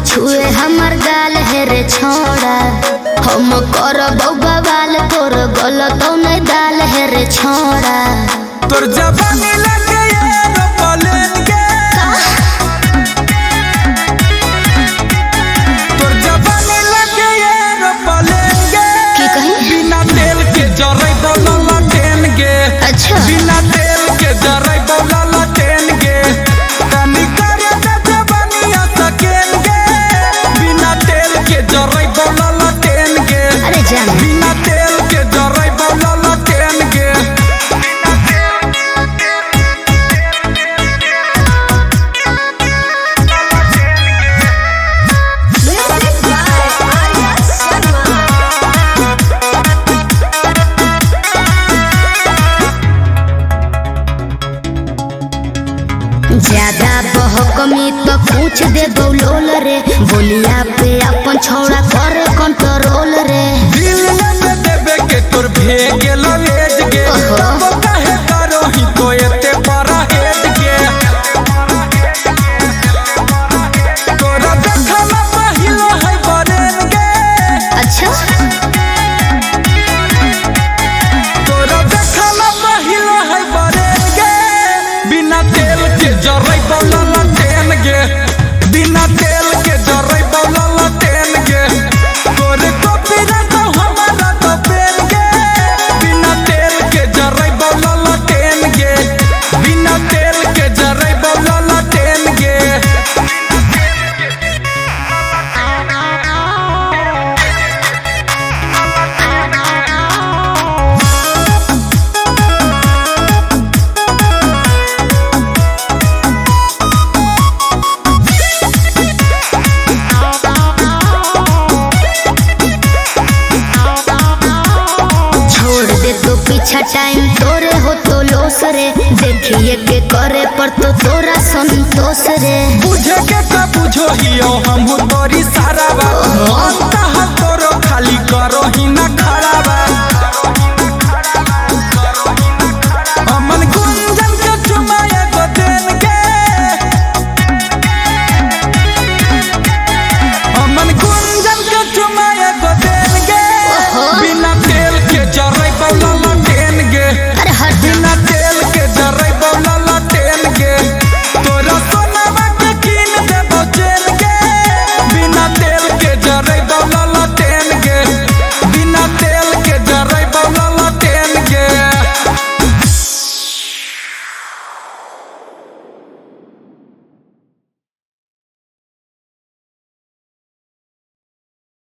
छुए हमर गाल है रे छोड़ा हम कर बवाल तोर गलत नहीं दाल है रे छोड़ा तोर जवानी लगे एरोप्लेन के तोर जवानी लगे एरोप्लेन के की कही बिना तेल के जरै बोला ट्रेन के अच्छा बिना तेल के जरै बोला ट्रेन के कनी करे जवानी सकेन के बिना तेल के जरै बोला ट्रेन के अरे जान बिना तेल के जरै बोला ट्रेन के ज्यादा बहकमी तो पूछ दे बोलोल रे बोलिया पे अपन छोड़ा कर कंट्रोल रे दिल में देवे के तोर भेगे लवेज के तो काहे करो ही तो एते बड़ा हेड के तोरा देखला पहिलो है बरेन के अच्छा तोरा देखला पहिलो है बरेन के बिना तेल के जरै बोला ट्रेन के बिना तेल के जरै बोला ट्रेन के तोरे कॉपी रखो हमारा तो पेन के बिना तेल के जरै बोला ट्रेन के बिना तेल के जरै बोला ट्रेन के तो पीछा टाइम तोरे हो तो लोस रे देखिए के करे पर तो तोरा संतोष रे बुझे के का बुझो हियो हम तोरी सारा बा अंत तोरो खाली करो ही ना खड़ा बा